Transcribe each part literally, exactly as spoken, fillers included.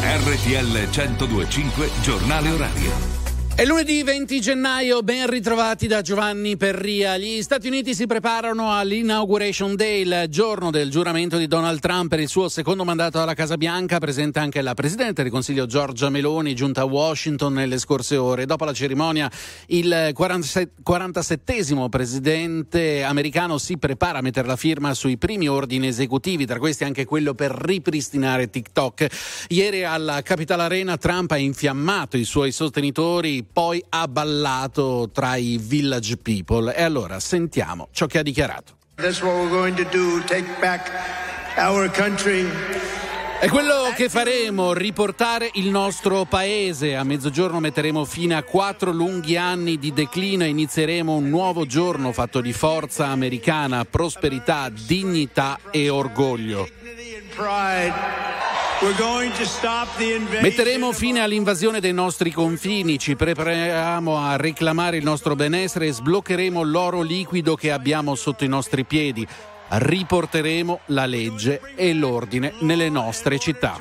R T L centodue e cinque Giornale Orario. È lunedì venti gennaio, ben ritrovati da Giovanni Perria. Gli Stati Uniti si preparano all'Inauguration Day, il giorno del giuramento di Donald Trump per il suo secondo mandato alla Casa Bianca. Presente anche la Presidente del Consiglio Giorgia Meloni, giunta a Washington nelle scorse ore. Dopo la cerimonia il quarantasettesimo Presidente americano si prepara a mettere la firma sui primi ordini esecutivi, tra questi anche quello per ripristinare TikTok. Ieri alla Capital Arena Trump ha infiammato i suoi sostenitori, poi ha ballato tra i Village People. E allora sentiamo ciò che ha dichiarato. That's what we're going to do, take back our country. È quello che faremo, riportare il nostro paese. A mezzogiorno metteremo fine a quattro lunghi anni di declino e inizieremo un nuovo giorno fatto di forza americana, prosperità, dignità e orgoglio. Metteremo fine all'invasione dei nostri confini, ci prepariamo a reclamare il nostro benessere e sbloccheremo l'oro liquido che abbiamo sotto i nostri piedi. Riporteremo la legge e l'ordine nelle nostre città.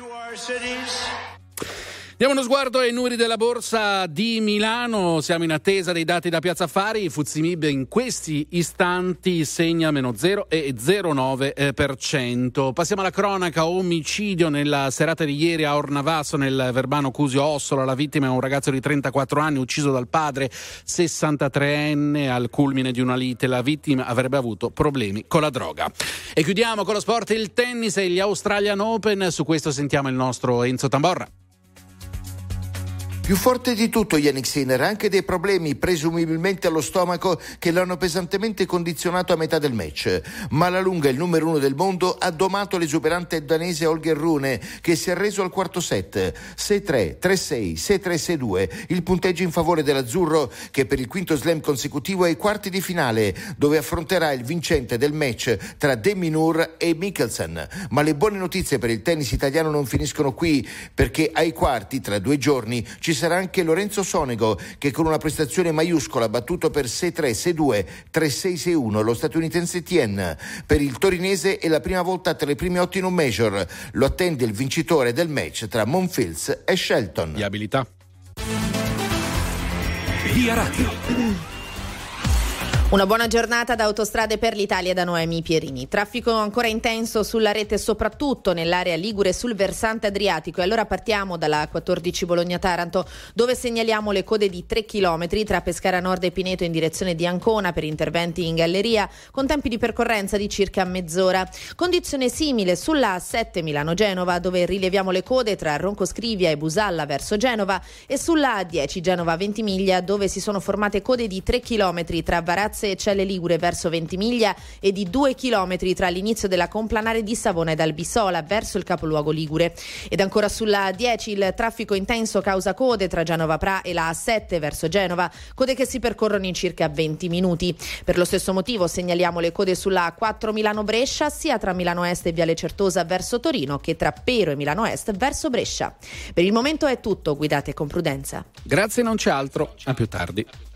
Diamo uno sguardo ai numeri della borsa di Milano. Siamo in attesa dei dati da Piazza Affari. Il Fuzzi Mib in questi istanti segna meno zero virgola zero nove per cento. Passiamo alla cronaca. Omicidio nella serata di ieri a Ornavasso, nel Verbano Cusio Ossola. La vittima è un ragazzo di trentaquattro anni ucciso dal padre sessantatreenne al culmine di una lite. La vittima avrebbe avuto problemi con la droga. E chiudiamo con lo sport, il tennis e gli Australian Open. Su questo sentiamo il nostro Enzo Tamborra. Più forte di tutto Jannik Sinner, anche dei problemi presumibilmente allo stomaco che l'hanno pesantemente condizionato a metà del match. Ma alla lunga il numero uno del mondo ha domato l'esuberante danese Holger Rune, che si è arreso al quarto set. sei tre, tre sei, sei tre, sei due, il punteggio in favore dell'azzurro, che per il quinto slam consecutivo è ai quarti di finale, dove affronterà il vincente del match tra Demi Moore e Mikkelsen. Ma le buone notizie per il tennis italiano non finiscono qui, perché ai quarti, tra due giorni, ci sarà anche Lorenzo Sonego, che con una prestazione maiuscola ha battuto per sei tre, sei due, tre sei, sei uno lo statunitense Tien. Per il torinese è la prima volta tra le prime otto in un major. Lo attende il vincitore del match tra Monfils e Shelton. Di abilità. Via Radio. Una buona giornata da Autostrade per l'Italia da Noemi Pierini. Traffico ancora intenso sulla rete, soprattutto nell'area ligure sul versante adriatico. E allora partiamo dalla quattordici Bologna-Taranto, dove segnaliamo le code di tre chilometri tra Pescara Nord e Pineto in direzione di Ancona per interventi in galleria, con tempi di percorrenza di circa mezz'ora. Condizione simile sulla A sette Milano-Genova, dove rileviamo le code tra Roncoscrivia e Busalla verso Genova, e sulla A dieci Genova-Ventimiglia, dove si sono formate code di tre chilometri tra Varazze e Celle Ligure verso Ventimiglia e di due chilometri tra l'inizio della complanare di Savona ed Albissola verso il capoluogo ligure. Ed ancora sulla A dieci il traffico intenso causa code tra Genova Pra e la A sette verso Genova, code che si percorrono in circa venti minuti. Per lo stesso motivo segnaliamo le code sulla A quattro Milano-Brescia, sia tra Milano Est e Viale Certosa verso Torino che tra Pero e Milano Est verso Brescia. Per il momento è tutto, guidate con prudenza. Grazie, non c'è altro, a più tardi.